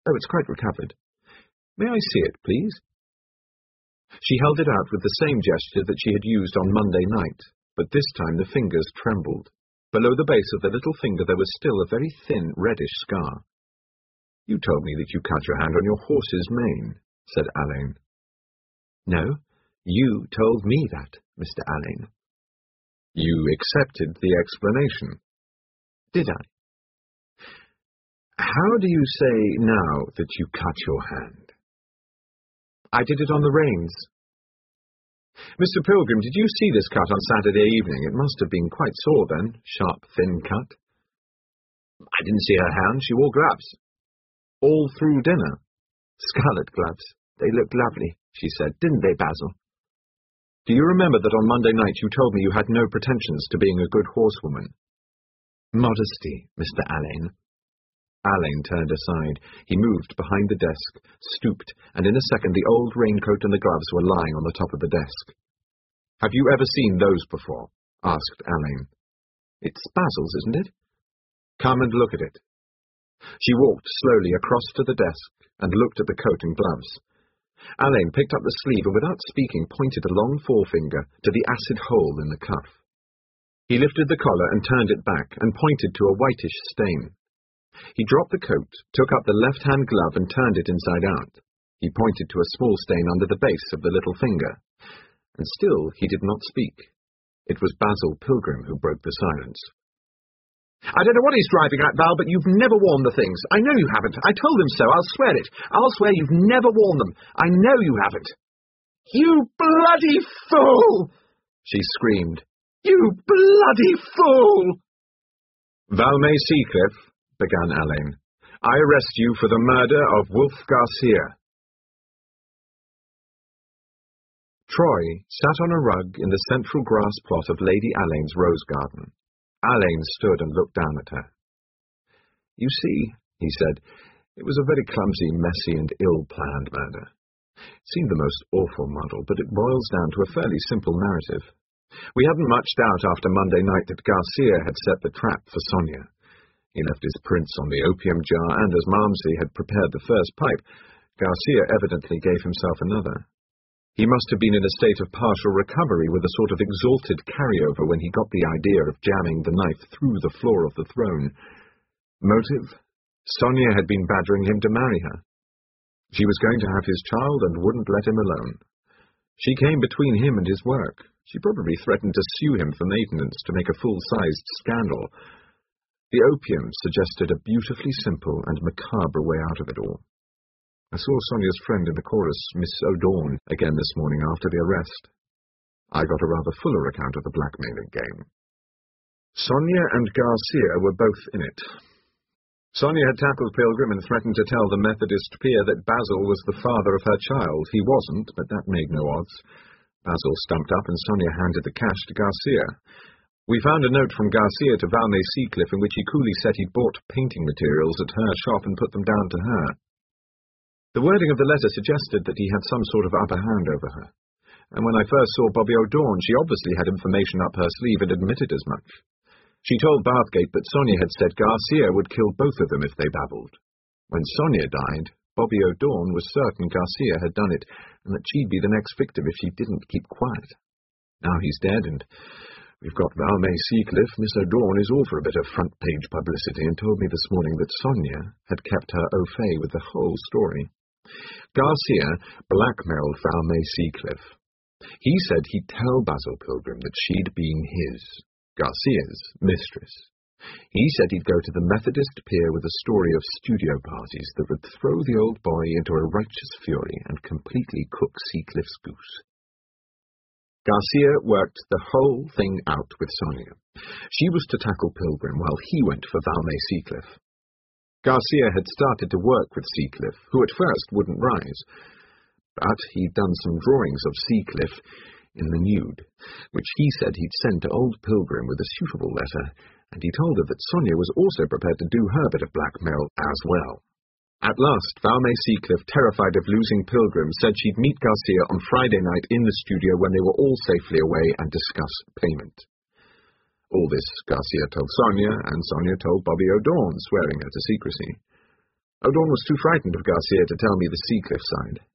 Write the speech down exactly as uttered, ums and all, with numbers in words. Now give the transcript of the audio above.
Oh, it's quite recovered. May I see it, please? She held it out with the same gesture that she had used on Monday night, but this time the fingers trembled. Below the base of the little finger there was still a very thin, reddish scar. You told me that you cut your hand on your horse's mane, said Alain. No, you told me that, Mister Alain. You accepted the explanation. Did I? How do you say now that you cut your hand? I did it on the reins. Mister Pilgrim, did you see this cut on Saturday evening? It must have been quite sore then, sharp, thin cut. I didn't see her hand. She wore gloves. All through dinner. Scarlet gloves. They looked lovely, she said. Didn't they, Basil? Do you remember that on Monday night you told me you had no pretensions to being a good horsewoman? Modesty, Mister Alain. Alain turned aside. He moved behind the desk, stooped, and in a second the old raincoat and the gloves were lying on the top of the desk. Have you ever seen those before? Asked Alain. It's Basil's, isn't it? Come and look at it. She walked slowly across to the desk and looked at the coat and gloves. Alain picked up the sleeve and without speaking pointed a long forefinger to the acid hole in the cuff. He lifted the collar and turned it back and pointed to a whitish stain. He dropped the coat, took up the left-hand glove and turned it inside out. He pointed to a small stain under the base of the little finger. And still he did not speak. It was Basil Pilgrim who broke the silence. I don't know what he's driving at, Val, but you've never worn the things. I know you haven't. I told him so. I'll swear it. I'll swear you've never worn them. I know you haven't. You bloody fool! She screamed. You bloody fool! Valmay Seacliff, began Alain, I arrest you for the murder of Wolf Garcia. Troy sat on a rug in the central grass plot of Lady Alain's rose garden. Alain stood and looked down at her. You see, he said, it was a very clumsy, messy and ill-planned murder. It seemed the most awful muddle, but it boils down to a fairly simple narrative. We hadn't much doubt after Monday night that Garcia had set the trap for Sonia. He left his prints on the opium jar, and as Malmsey had prepared the first pipe, Garcia evidently gave himself another. He must have been in a state of partial recovery with a sort of exalted carryover when he got the idea of jamming the knife through the floor of the throne. Motive? Sonia had been badgering him to marry her. She was going to have his child and wouldn't let him alone. She came between him and his work. She probably threatened to sue him for maintenance to make a full-sized scandal. The opium suggested a beautifully simple and macabre way out of it all. I saw Sonia's friend in the chorus, Miss O'Dorn, again this morning after the arrest. I got a rather fuller account of the blackmailing game. Sonia and Garcia were both in it. Sonia had tackled Pilgrim and threatened to tell the Methodist peer that Basil was the father of her child. He wasn't, but that made no odds. Basil stumped up and Sonia handed the cash to Garcia. We found a note from Garcia to Valmay Seacliff in which he coolly said he'd bought painting materials at her shop and put them down to her. The wording of the letter suggested that he had some sort of upper hand over her, and when I first saw Bobby O'Dorn, she obviously had information up her sleeve and admitted as much. She told Bathgate that Sonia had said Garcia would kill both of them if they babbled. When Sonia died, Bobby O'Dorn was certain Garcia had done it, and that she'd be the next victim if she didn't keep quiet. Now he's dead, and we've got Valmay Seacliff. Miss O'Dorn is all for a bit of front-page publicity and told me this morning that Sonia had kept her au fait with the whole story. Garcia blackmailed Valmay Seacliff. He said he'd tell Basil Pilgrim that she'd been his, Garcia's, mistress. He said he'd go to the Methodist pier with a story of studio parties that would throw the old boy into a righteous fury and completely cook Seacliff's goose. Garcia worked the whole thing out with Sonia. She was to tackle Pilgrim while he went for Valmay Seacliff. Garcia had started to work with Seacliff, who at first wouldn't rise. But he'd done some drawings of Seacliff in the nude, which he said he'd send to old Pilgrim with a suitable letter, and he told her that Sonia was also prepared to do her bit of blackmail as well. At last, Valmay Seacliff, terrified of losing Pilgrim, said she'd meet Garcia on Friday night in the studio when they were all safely away and discuss payment. All this Garcia told Sonia, and Sonia told Bobby O'Dorn, swearing her to secrecy. Odorn was too frightened of Garcia to tell me the sea cliff side.